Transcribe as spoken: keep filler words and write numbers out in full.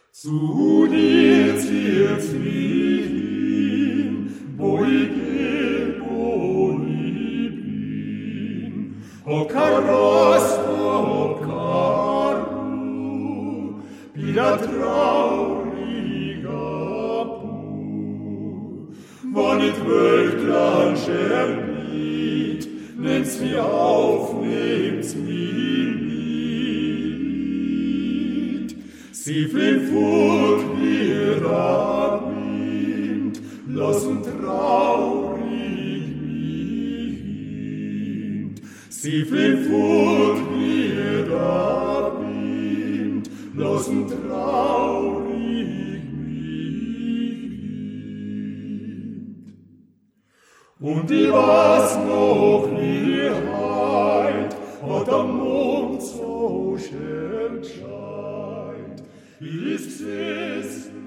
Zu dir zieht's mich hin, wo ich geh, wo ich bin. O Carosta, o Caro, bin a trauriger Bub. Wann ich Wölklein scherbiet, nehmt's mich auf, nehmt's mich mit. Sie fliehen fort wie der Wind, lassen traurig mich hin. Sie fliehen fort wie der Wind, lassen traurig mich hin. Und ich weiß noch wie heut, hat der Mond so schön scheint, ist es